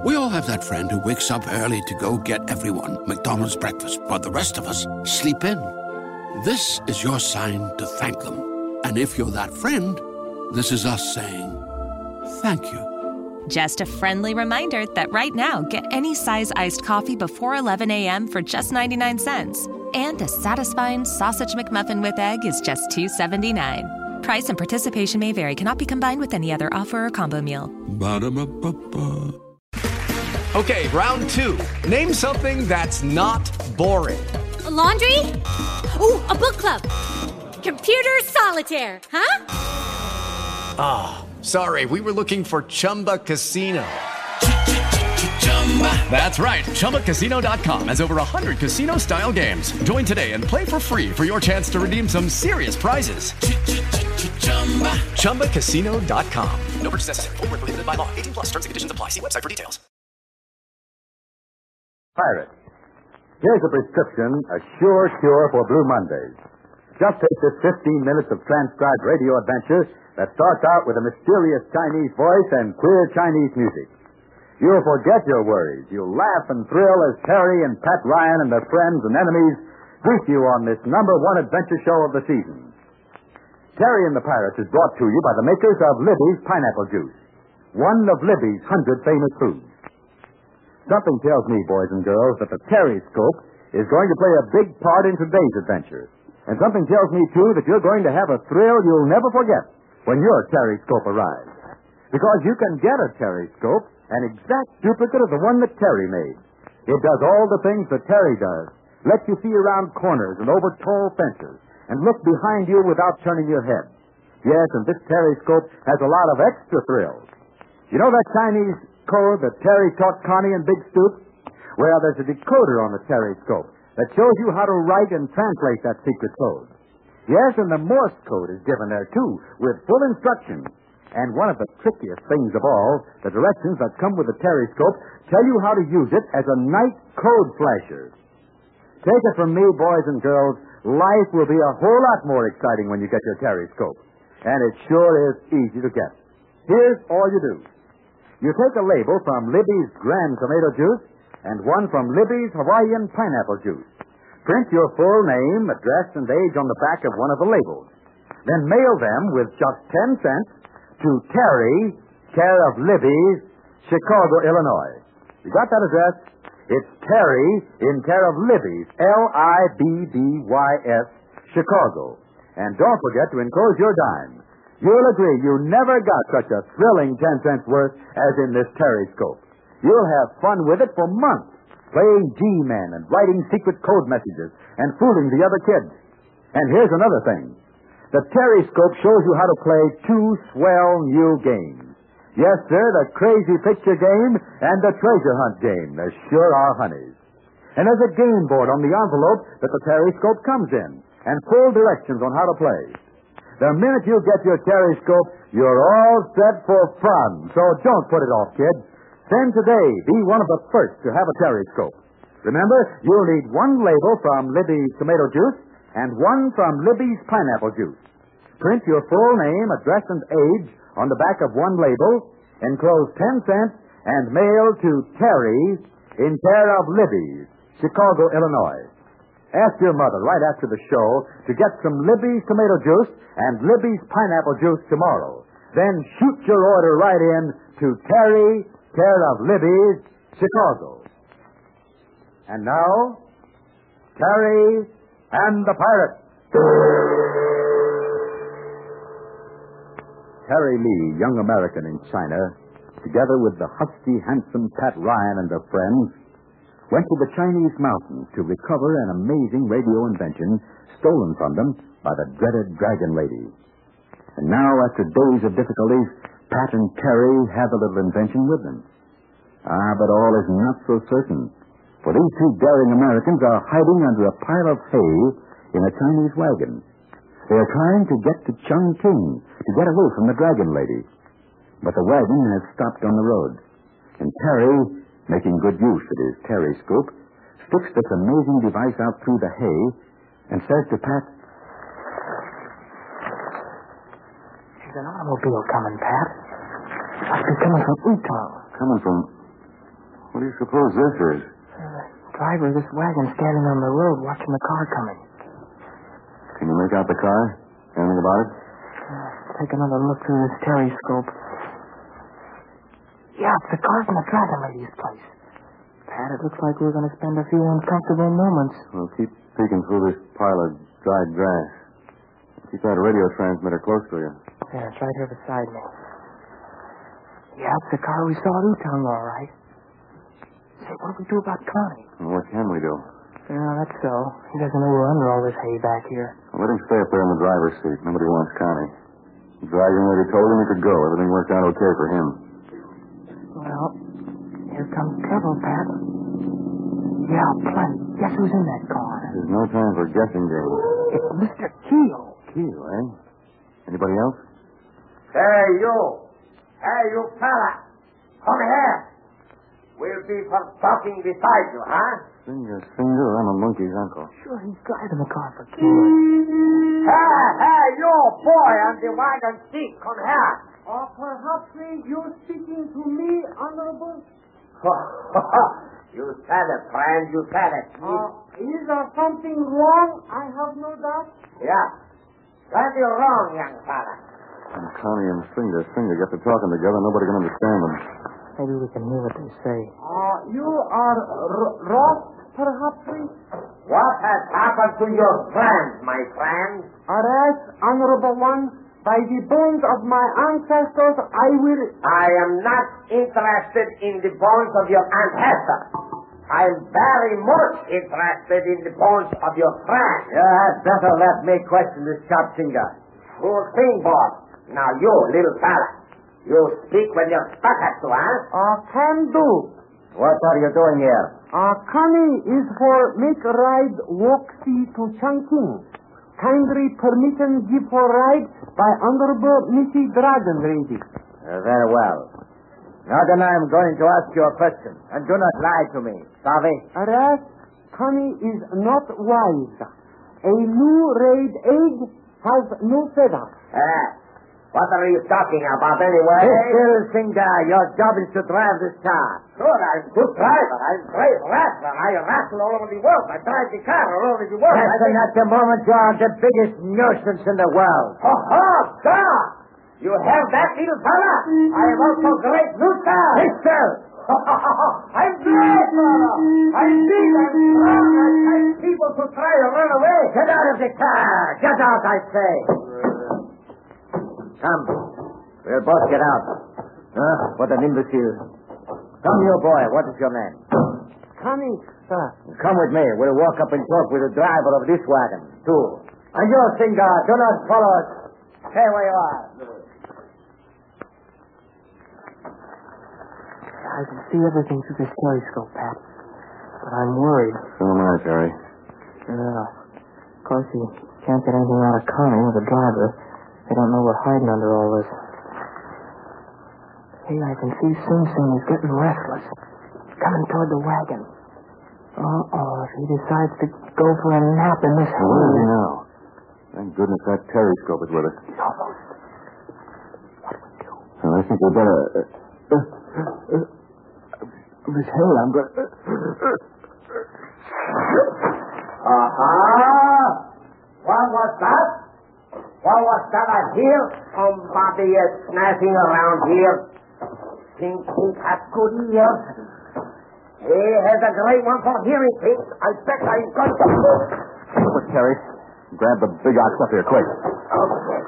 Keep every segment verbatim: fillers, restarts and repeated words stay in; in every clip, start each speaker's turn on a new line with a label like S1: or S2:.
S1: We all have that friend who wakes up early to go get everyone McDonald's breakfast, while the rest of us sleep in. This is your sign to thank them. And if you're that friend, this is us saying thank you.
S2: Just a friendly reminder that right now, get any size iced coffee before eleven a.m. for just ninety-nine cents. And a satisfying sausage McMuffin with egg is just two seventy-nine. Price and participation may vary. Cannot be combined with any other offer or combo meal.
S1: Ba-da-ba-ba-ba.
S3: Okay, round two. Name something that's not boring.
S4: A laundry? Ooh, a book club. Computer solitaire, huh?
S3: Ah, oh, sorry. We were looking for Chumba Casino. That's right. Chumba Casino dot com has over one hundred casino-style games. Join today and play for free for your chance to redeem some serious prizes. Chumba Casino dot com. No purchase necessary. Void where prohibited by law. eighteen plus terms and conditions apply. See website for details.
S5: Pirate. Here's a prescription, a sure cure for Blue Mondays. Just take this fifteen minutes of transcribed radio adventure that starts out with a mysterious Chinese voice and queer Chinese music. You'll forget your worries. You'll laugh and thrill as Terry and Pat Ryan and their friends and enemies greet you on this number one adventure show of the season. Terry and the Pirates is brought to you by the makers of Libby's Pineapple Juice, one of Libby's hundred famous foods. Something tells me, boys and girls, that the Terryscope is going to play a big part in today's adventure. And something tells me, too, that you're going to have a thrill you'll never forget when your Terryscope arrives. Because you can get a Terryscope, an exact duplicate of the one that Terry made. It does all the things that Terry does. Lets you see around corners and over tall fences and look behind you without turning your head. Yes, and this Terryscope has a lot of extra thrills. You know that Chinese code that Terry taught Connie and Big Stoop? Well, there's a decoder on the Terryscope that shows you how to write and translate that secret code. Yes, and the Morse code is given there, too, with full instructions. And one of the trickiest things of all, the directions that come with the Terryscope tell you how to use it as a night code flasher. Take it from me, boys and girls, life will be a whole lot more exciting when you get your Terryscope. And it sure is easy to get. Here's all you do. You take a label from Libby's Grand Tomato Juice and one from Libby's Hawaiian Pineapple Juice. Print your full name, address, and age on the back of one of the labels. Then mail them with just ten cents to Terry, care of Libby's, Chicago, Illinois. You got that address? It's Terry in care of Libby's, L I B B Y S, Chicago. And don't forget to enclose your dime. You'll agree you never got such a thrilling ten cents worth as in this Terryscope. You'll have fun with it for months, playing G-Men and writing secret code messages and fooling the other kids. And here's another thing. The Terryscope shows you how to play two swell new games. Yes, sir, the Crazy Picture game and the Treasure Hunt game. There sure are honeys. And there's a game board on the envelope that the Terryscope comes in, and full directions on how to play. The minute you get your Terryscope, you're all set for fun. So don't put it off, kid. Send today. Be one of the first to have a Terryscope. Remember, you'll need one label from Libby's Tomato Juice and one from Libby's Pineapple Juice. Print your full name, address, and age on the back of one label, enclose ten cents, and mail to Terry in care of Libby's, Chicago, Illinois. Ask your mother right after the show to get some Libby's Tomato Juice and Libby's Pineapple Juice tomorrow. Then shoot your order right in to Terry, care of Libby's, Chicago. And now, Terry and the Pirate. Terry Lee, young American in China, together with the husky, handsome Pat Ryan and their friends, went to the Chinese mountains to recover an amazing radio invention stolen from them by the dreaded Dragon Lady. And now, after days of difficulties, Pat and Terry have the little invention with them. Ah, but all is not so certain, for these two daring Americans are hiding under a pile of hay in a Chinese wagon. They are trying to get to Chongqing to get away from the Dragon Lady. But the wagon has stopped on the road, and Terry, making good use of his Terryscope, sticks this amazing device out through the hay and says to Pat,
S6: "There's an automobile coming, Pat. Must be coming from Utah."
S5: Coming from What do you suppose this is?
S6: Uh, driver of this wagon standing on the road watching the car coming.
S5: Can you make out the car? Anything about it?
S6: Uh, take another look through this periscope. Yeah, it's the car from the Dragon Lady's place. Pat, it looks like we're going to spend a few uncomfortable moments.
S5: Well, keep peeking through this pile of dried grass. Keep that radio transmitter close to you.
S6: Yeah, it's right here beside me. Yeah, it's the car we saw at Utong, all right. Say, what do we do about Connie?
S5: Well, what can we do?
S6: Yeah, that's so. He doesn't know we're under all this hay back here.
S5: Well, let him stay up there in the driver's seat. Nobody wants Connie. The dragon lady told him he could go. Everything worked out okay for him.
S6: Well, here comes trouble, Pat. Yeah, plenty. Guess who's in that car?
S5: There's no time for guessing games.
S6: It's Mister Keel.
S5: Keel, eh? Anybody else?
S7: Hey, you. Hey, you fella. Come here. We'll be for talking beside you, huh?
S5: Finger, finger, I'm a monkey's uncle.
S6: Sure, he's driving the car for Keel.
S7: Hey, hey, you boy on the wagon seat. Come here.
S8: Uh, perhaps you speaking to me, Honorable?
S7: You said it, friend. You said it.
S8: Uh, is there something wrong? I have no doubt.
S7: Yeah. Plenty wrong, young fella.
S5: And Connie and Finger, Finger get to talking together. Nobody can understand them.
S6: Maybe we can hear what they say.
S8: Uh, you are R- Ross, perhaps?
S7: What has happened to your friend, my friend?
S8: Arrest, Honorable One. By the bones of my ancestors, I will...
S7: I am not interested in the bones of your ancestors. I am very much interested in the bones of your friend.
S9: Yeah, better let me question this sharp finger.
S7: Sure thing, boss. Now, you, little fella, you speak when you're stuck at to, huh?
S8: Uh, can do.
S9: What are you doing here?
S8: Uh, Connie is for make ride walk see to Chongqing. Kindly permission give for ride by Honorable Missy Dragon Lady.
S9: Uh, very well. Now then I am going to ask you a question. And do not lie to me. Savvy?
S8: Arrest, Connie is not wise. A new laid egg has no feather.
S7: Eh, what are you talking about anyway?
S9: Still, Finger, your job is to drive this car.
S7: Sure, I'm a good driver. I'm a great rattler. I rattle all over the world. I drive the car all over the world.
S9: Yes, and at the moment you are the biggest nuisance in the world.
S7: Oh, oh, God! You have that, little fella? I am also great Luther.
S9: Mister!
S7: I'm great, fella. I'm big and strong. I fight people to try to run away.
S9: Get out of the car. Get out, I say. Come. We'll both get out. Huh? What an imbecile. Come, you boy. What is your name?
S8: Connie, sir.
S9: Come with me. We'll walk up and talk with the driver of this wagon, too. And you, Finger, do not follow us. Stay where you are.
S6: I can see everything through this telescope, Pat. But I'm worried.
S5: So am I, Terry.
S6: Yeah. Of course, he can't get anything out of Connie or the driver. They don't know we're hiding under all this. Hey, I can see Sing Sing is getting restless. Coming toward the wagon. Uh-oh, if he decides to go for a nap in this
S5: Where is he
S6: hole.
S5: now? Thank goodness that periscope is with us.
S6: He's almost. What do we do?
S5: Well, I think we better... Uh, uh, uh, Miss Hale, I'm going to...
S7: Uh-huh. What was that? What was that I hear? Somebody is snatching around here. Think he has good ears. He has a great one for hearing things. I bet I'm going to...
S5: Look, Terry. Grab the big ox up here, quick.
S7: Okay.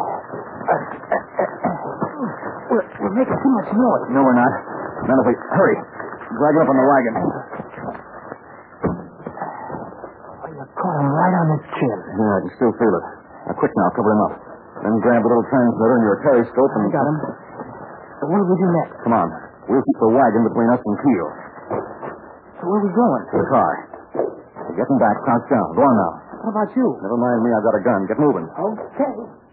S6: We're, we're making too much noise.
S5: No, we're not. None if we... Hurry. Drag it up on the wagon.
S6: Oh, you caught him right on his chin.
S5: Yeah, I can still feel it. Now, quick now, cover him up. Then grab the little transmitter and your periscope and...
S6: I got him. So what do we do next?
S5: Come on. We'll keep the wagon between us and Keel.
S6: So where are we going?
S5: To the car. We're getting back. Crouch down. Go on now.
S6: What about you?
S5: Never mind me. I've got a gun. Get moving.
S6: Okay.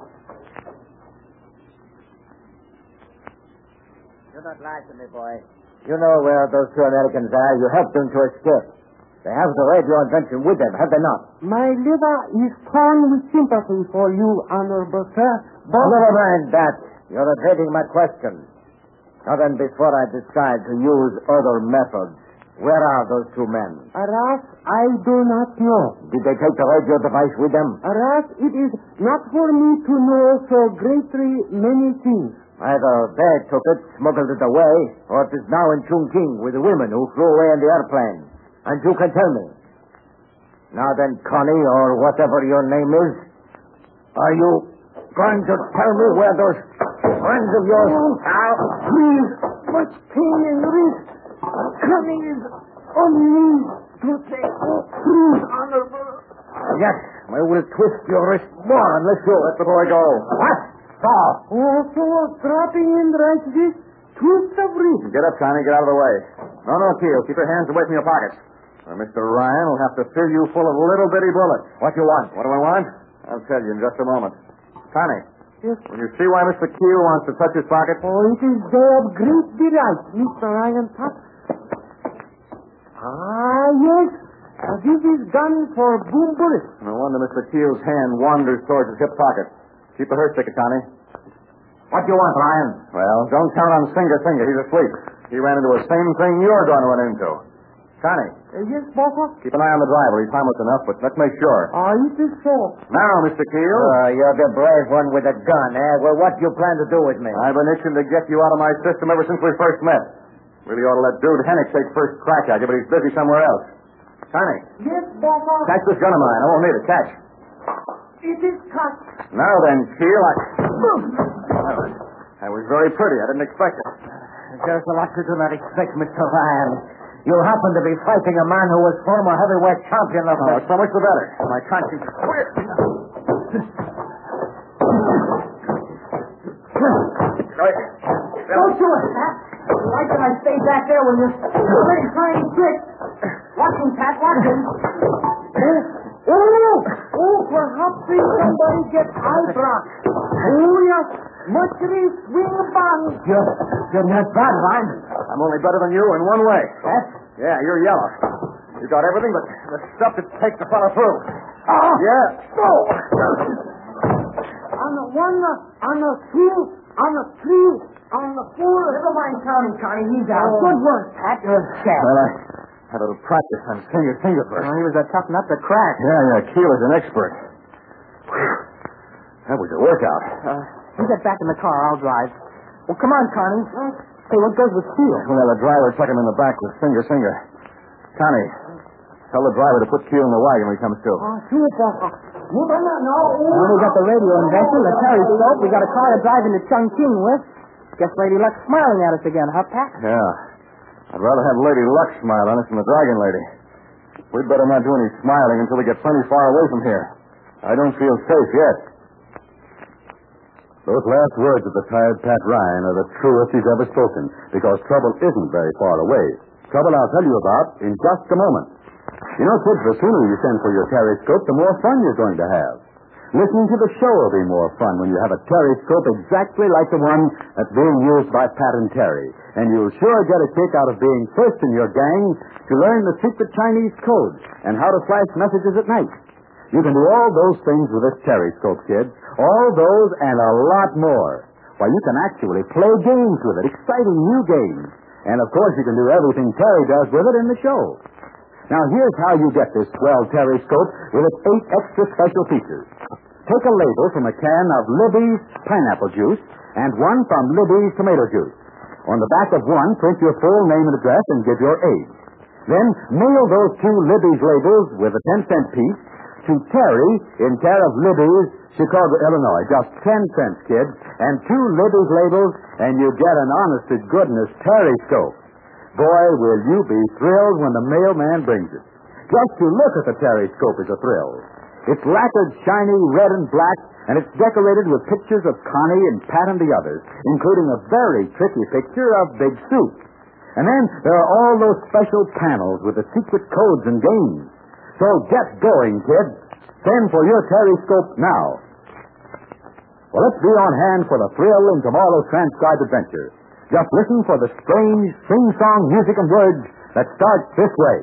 S9: Do not lie to me, boy. You know where those two Americans are. You helped them to escape. They have the radio invention with them, have they not?
S8: My liver is torn with sympathy for you, Honorable Sir. But...
S9: Never mind that. You're evading my question. Now then, before I decide to use other methods, where are those two men?
S8: Aras, I do not know.
S9: Did they take the radio device with them?
S8: Aras, it is not for me to know so greatly many things.
S9: Either they took it, smuggled it away, or it is now in Chongqing with the women who flew away in the airplane. And you can tell me. Now then, Connie, or whatever your name is, are you going to tell me where those friends of yours are?
S8: Please, much pain in the wrist. Coming is on me to say, oh, please, honorable.
S9: Yes, I will twist your wrist more unless you let the boy go. What? Stop.
S8: Oh, so dropping in like this, twist of wrist.
S5: Get up, Connie. Get out of the way. No, no, Keel. Keep your hands away from your pockets. Or Mister Ryan will have to fill you full of little bitty bullets.
S9: What do you want?
S5: What do I want? I'll tell you in just a moment. Connie.
S8: Yes.
S5: Will you see why Mister Keel wants to touch his pocket?
S8: Oh, it is their great delight, Mister Ryan Tuck. Ah, yes. Uh, this is done for boom bullets.
S5: No wonder Mister Keel's hand wanders towards his hip pocket. Keep the hurt ticket, Connie.
S9: What do you want, Ryan?
S5: Well, don't count on Singer Singer. He's asleep. He ran into the same thing you're going to run into. Connie.
S8: Uh, yes, Boffa?
S5: Keep an eye on the driver. He's harmless enough, but let's make sure.
S8: Ah, it is so.
S5: Now, Mister Keel.
S9: Uh, you're the brave one with a gun, eh? Well, what do you plan to do with me?
S5: I've been itching to get you out of my system ever since we first met. Really ought to let Dude Hennick take first crack at you, but he's busy somewhere else. Connie.
S8: Yes, Boffa?
S5: Catch this gun of mine. I won't need it. Catch.
S8: It is cut.
S5: Now then, Keel, I... That was very pretty. I didn't expect it.
S9: There's a lot you do not expect, Mister Ryan. You happen to be fighting a man who was former heavyweight champion of
S5: Oh,
S9: the...
S5: so much the better. My conscience is clear.
S8: Don't do it, Pat. Why can I stay back there when you're already trying tricks? Watch him, Pat. Watch him. Oh, oh, oh, perhaps somebody gets eye block. Oh, yes. Mercury swing bang.
S9: You're, you're not bad, Ryan.
S5: I'm only better than you in one way.
S9: What?
S5: Yeah, you're yellow. You got everything but the stuff that takes the fellow through.
S8: Oh.
S5: Yeah.
S8: Oh. On the one, on the two, on the three, on the four. Never mind counting, Connie. He's out. Oh. Good work, Pat. You're a chap.
S5: Well, I had a little practice on finger finger first.
S8: Oh, he was a tough nut to crack.
S5: Yeah, yeah. Keel is an expert. Whew. That was a workout.
S8: Uh, you get back in the car. I'll drive. Well, come on, Connie. Uh, hey, what goes with Keel?
S5: We'll have the driver tuck him in the back with finger finger. Connie, tell the driver to put Keel in the wagon when he comes to.
S8: Oh, sure, Papa. No, no, no.
S6: Well, we got the radio invention, the periscope. We got a car to drive into Chongqing with. Guess Lady Luck's smiling at us again, huh, Pat?
S5: Yeah. I'd rather have Lady Luck smile on us than the Dragon Lady. We'd better not do any smiling until we get plenty far away from here. I don't feel safe yet. Those last words of the tired Pat Ryan are the truest he's ever spoken, because trouble isn't very far away. Trouble I'll tell you about in just a moment. You know, kids, the sooner you send for your periscope, the more fun you're going to have. Listening to the show will be more fun when you have a periscope exactly like the one that's being used by Pat and Terry. And you'll sure get a kick out of being first in your gang to learn the secret Chinese code and how to flash messages at night. You can do all those things with this periscope, kids. All those and a lot more. Why, you can actually play games with it, exciting new games. And, of course, you can do everything Terry does with it in the show. Now, here's how you get this swell periscope with its eight extra special features. Take a label from a can of Libby's pineapple juice and one from Libby's tomato juice. On the back of one, print your full name and address and give your age. Then mail those two Libby's labels with a ten cent piece to Terry in care of Libby's, Chicago, Illinois. Just ten cents, kids. And two Libby's labels, and you get an honest-to-goodness periscope. Boy, will you be thrilled when the mailman brings it. Just to look at the periscope is a thrill. It's lacquered shiny red and black, and it's decorated with pictures of Connie and Pat and the others, including a very tricky picture of Big Soup. And then there are all those special panels with the secret codes and games. So get going, kids. Send for your periscope now. Well, let's be on hand for the thrill in tomorrow's transcribed adventure. Just listen for the strange sing-song music and words that start this way.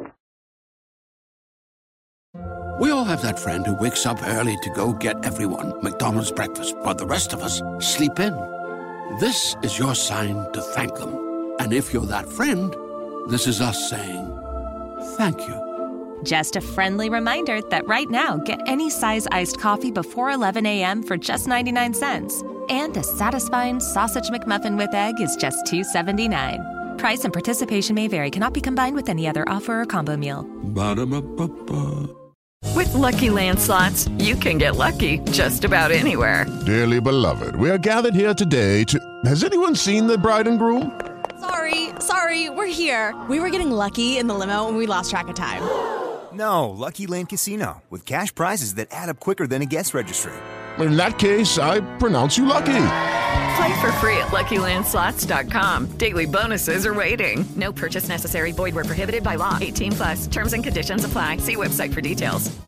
S1: We all have that friend who wakes up early to go get everyone McDonald's breakfast, while the rest of us sleep in. this is your sign to thank them. And if you're that friend, this is us saying thank you.
S2: Just a friendly reminder that right now, get any size iced coffee before eleven a.m. for just ninety-nine cents. And a satisfying sausage McMuffin with egg is just two seventy-nine. Price and participation may vary. Cannot be combined with any other offer or combo meal.
S1: Ba-da-ba-ba-ba.
S10: With Lucky Land Slots, you can get lucky just about anywhere.
S11: Dearly beloved, we are gathered here today to... Has anyone seen the bride and groom?
S12: Sorry, sorry, we're here. We were getting lucky in the limo and we lost track of time.
S13: No, Lucky Land Casino, with cash prizes that add up quicker than a guest registry.
S11: In that case, I pronounce you lucky.
S10: Play for free at Lucky Land Slots dot com. Daily bonuses are waiting. No purchase necessary. Void where prohibited by law. eighteen plus. Terms and conditions apply. See website for details.